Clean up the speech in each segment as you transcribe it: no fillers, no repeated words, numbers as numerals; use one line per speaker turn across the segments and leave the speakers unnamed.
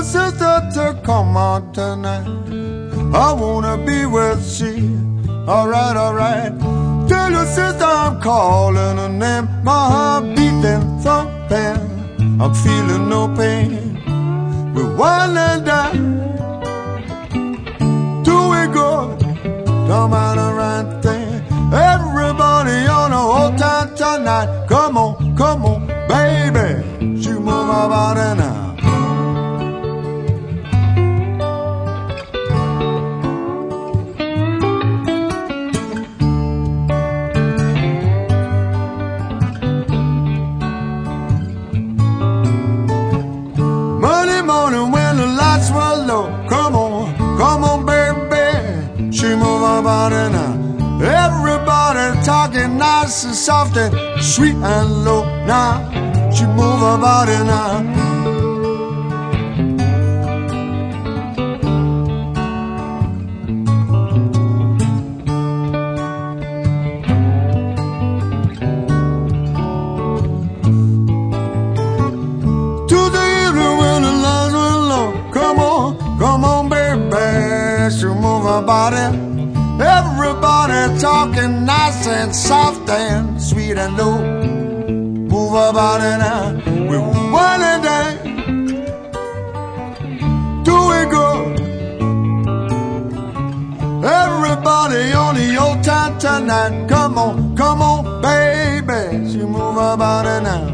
your sister to come out tonight. I wanna be with she. Alright, alright. Tell your sister I'm calling her name. My heart beating, thumping. I'm feeling no pain. We're wine and dine. Do it good. Don't mind the right thing. Everybody on the whole time tonight. Come on, baby. She move my body now. Monday morning when the lights were low. Come on, baby. She move my body now. Everybody talking nice and soft and sweet and low. Now she move her body now. To the evening when the lights were low. Come on, baby. She move her body. Everybody talking nice and soft and sweet and low. Move her body now. We're one and day. Do it good. Everybody on the old time tonight. Come on, baby. She move her body now.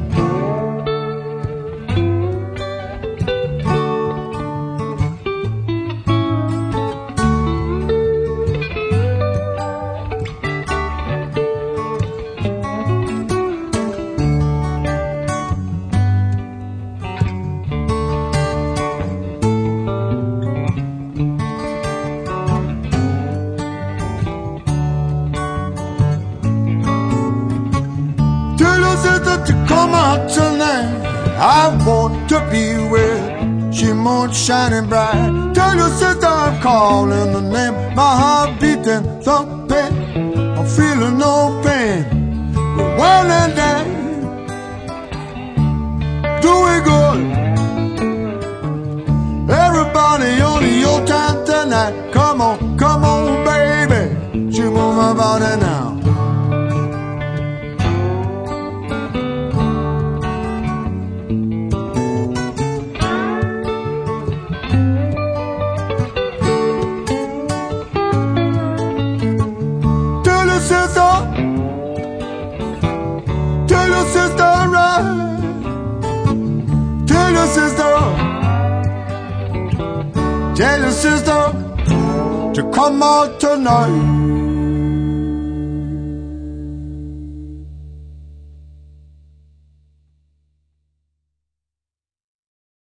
To come out tonight, I want to be with she moon shining bright. Tell your sister I'm calling her name. My heart beating, thumping. I'm feeling no pain. We're well and down. Do it good. Everybody on the old time tonight. Come on, baby. She move my body now. Tell your sister right. Tell your sister. Tell your sister to come out tonight.